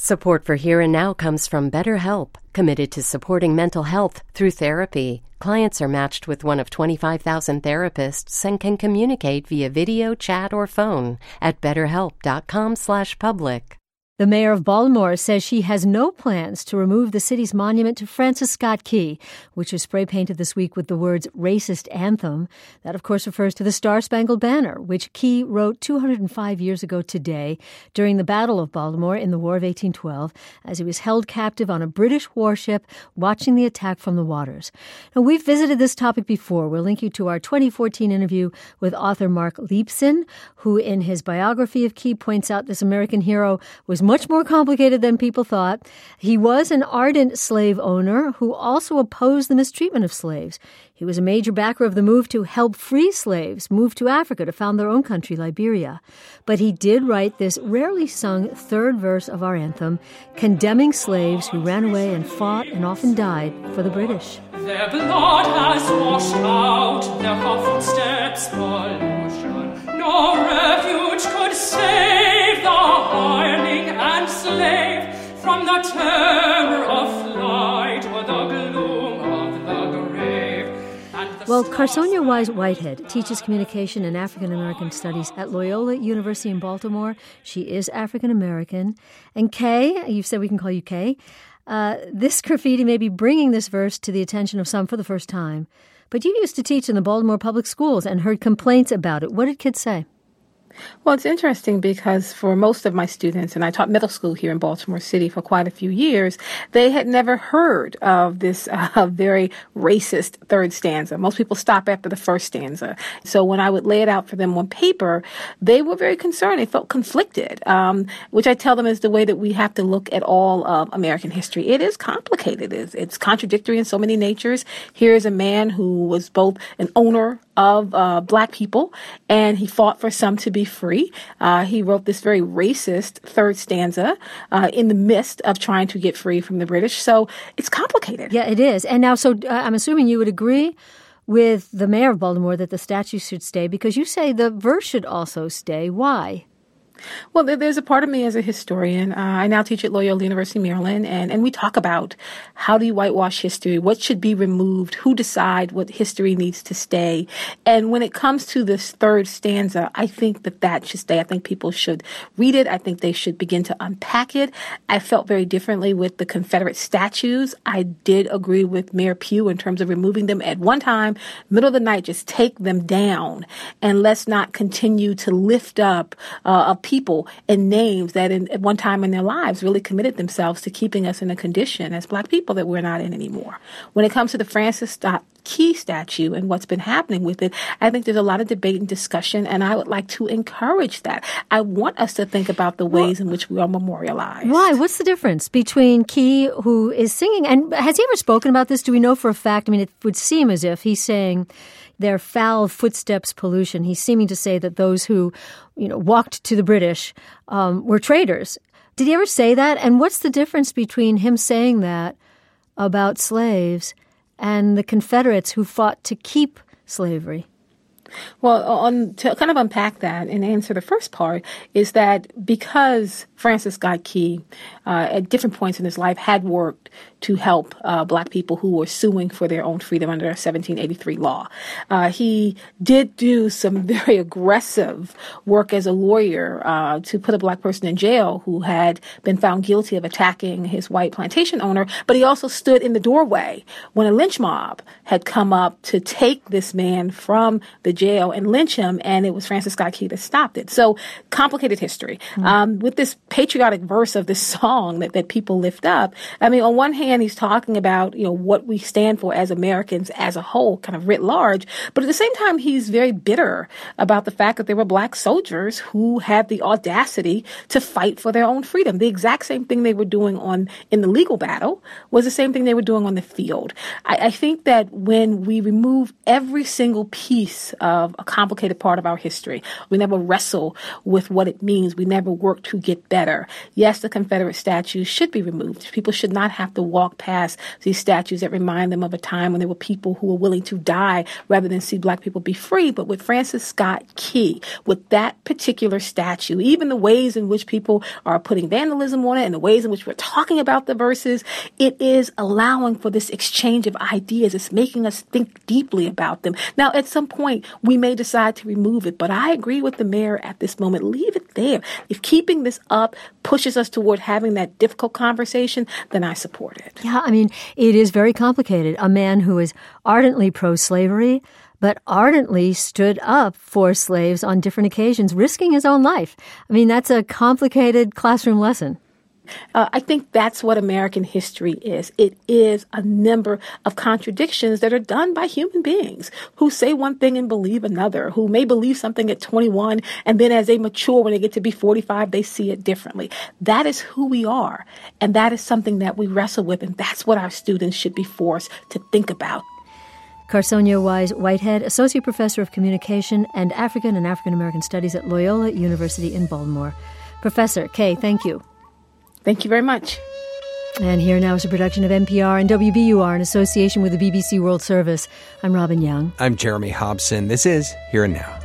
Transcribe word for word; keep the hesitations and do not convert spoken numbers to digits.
Support for Here and Now comes from BetterHelp, committed to supporting mental health through therapy. Clients are matched with one of twenty-five thousand therapists and can communicate via video, chat, or phone at betterhelp.com slash public. The mayor of Baltimore says she has no plans to remove the city's monument to Francis Scott Key, which is spray-painted this week with the words racist anthem. That, of course, refers to the Star-Spangled Banner, which Key wrote two hundred five years ago today during the Battle of Baltimore in the War of eighteen twelve, as he was held captive on a British warship watching the attack from the waters. Now, we've visited this topic before. We'll link you to our twenty fourteen interview with author Mark Leibson, who in his biography of Key points out this American hero was much more complicated than people thought. He was an ardent slave owner who also opposed the mistreatment of slaves. He was a major backer of the move to help free slaves move to Africa to found their own country, Liberia. But he did write this rarely sung third verse of our anthem, condemning slaves who ran away and fought and often died for the British. Their blood has washed out their footsteps pollution. No refuge could save the hireling and slave from the terror of flight or the gloom of the grave. And the well, Carsonia Wise Whitehead teaches communication and African American studies at Loyola University in Baltimore. She is African American. And Kay, you've said we can call you Kay. Uh, this graffiti may be bringing this verse to the attention of some for the first time. But you used to teach in the Baltimore public schools and heard complaints about it. What did kids say? Well, it's interesting because for most of my students, and I taught middle school here in Baltimore City for quite a few years, they had never heard of this uh, very racist third stanza. Most people stop after the first stanza. So when I would lay it out for them on paper, they were very concerned. They felt conflicted, um, which I tell them is the way that we have to look at all of American history. It is complicated. It's, it's contradictory in so many natures. Here's a man who was both an owner of uh, black people, and he fought for some to be free. Uh, he wrote this very racist third stanza uh, in the midst of trying to get free from the British. So it's complicated. Yeah, it is. And now, so uh, I'm assuming you would agree with the mayor of Baltimore that the statue should stay, because you say the verse should also stay. Why? Well, there's a part of me as a historian. Uh, I now teach at Loyola University, Maryland, and, and we talk about how do you whitewash history, what should be removed, who decide what history needs to stay. And when it comes to this third stanza, I think that that should stay. I think people should read it. I think they should begin to unpack it. I felt very differently with the Confederate statues. I did agree with Mayor Pugh in terms of removing them at one time, middle of the night, just take them down, and let's not continue to lift up uh, a people and names that in, at one time in their lives really committed themselves to keeping us in a condition as black people that we're not in anymore. When it comes to the Francis Scott Key statue and what's been happening with it, I think there's a lot of debate and discussion, and I would like to encourage that. I want us to think about the ways well, in which we are memorialized. Why? What's the difference between Key, who is singing, and has he ever spoken about this? Do we know for a fact? I mean, it would seem as if he's saying their foul footsteps pollution. He's seeming to say that those who, you know, walked to the British um, were traitors. Did he ever say that? And what's the difference between him saying that about slaves and the Confederates who fought to keep slavery? Well, on, to kind of unpack that and answer the first part is that because Francis Scott Key, uh, at different points in his life, had worked to help uh, black people who were suing for their own freedom under a seventeen eighty-three law. Uh, he did do some very aggressive work as a lawyer uh, to put a black person in jail who had been found guilty of attacking his white plantation owner, but he also stood in the doorway when a lynch mob had come up to take this man from the jail and lynch him, and it was Francis Scott Key that stopped it. So, complicated history. Mm-hmm. Um, with this patriotic verse of this song that, that people lift up, I mean, on one hand, he's talking about, you know, what we stand for as Americans as a whole, kind of writ large, but at the same time, he's very bitter about the fact that there were black soldiers who had the audacity to fight for their own freedom. The exact same thing they were doing on in the legal battle was the same thing they were doing on the field. I, I think that when we remove every single piece of a complicated part of our history, we never wrestle with what it means. We never work to get better. Yes, the Confederate statues should be removed. People should not have to walk past these statues that remind them of a time when there were people who were willing to die rather than see black people be free. But with Francis Scott Key, with that particular statue, even the ways in which people are putting vandalism on it and the ways in which we're talking about the verses, it is allowing for this exchange of ideas. It's making us think deeply about them. Now, at some point, we may decide to remove it, but I agree with the mayor at this moment. Leave it there. If keeping this up pushes us toward having that difficult conversation, then I support it. Yeah, I mean, it is very complicated. A man who is ardently pro-slavery, but ardently stood up for slaves on different occasions, risking his own life. I mean, that's a complicated classroom lesson. Uh, I think that's what American history is. It is a number of contradictions that are done by human beings who say one thing and believe another, who may believe something at twenty-one, and then as they mature, when they get to be forty-five, they see it differently. That is who we are, and that is something that we wrestle with, and that's what our students should be forced to think about. Carsonia Wise Whitehead, Associate Professor of Communication and African and African American Studies at Loyola University in Baltimore. Professor Kay, thank you. Thank you very much. And here now is a production of N P R and W B U R in association with the B B C World Service. I'm Robin Young. I'm Jeremy Hobson. This is Here and Now.